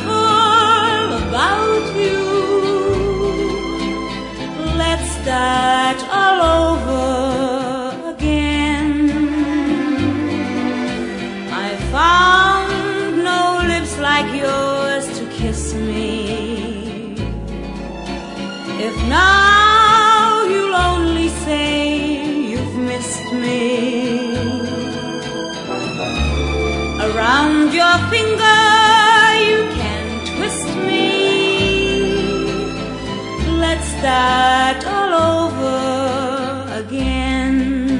wonderful about you. Let's start all over again. I found no lips like yours to kiss me. If now you'll only say you've missed me, around your finger you can twist me. Let's start all over again.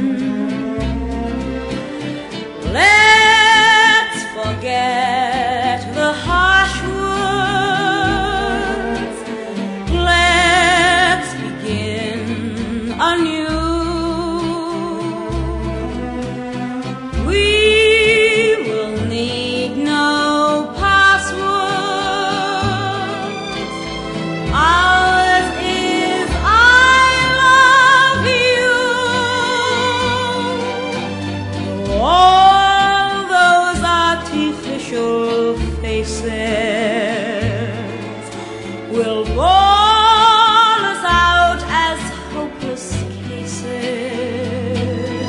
Let's forget the harsh words. Let's begin anew. We will need no passwords. Ours is I love you. All those artificial faces will ball us out as hopeless cases.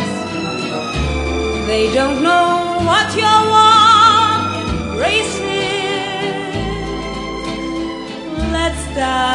They don't know what your warm embrace is. Let's start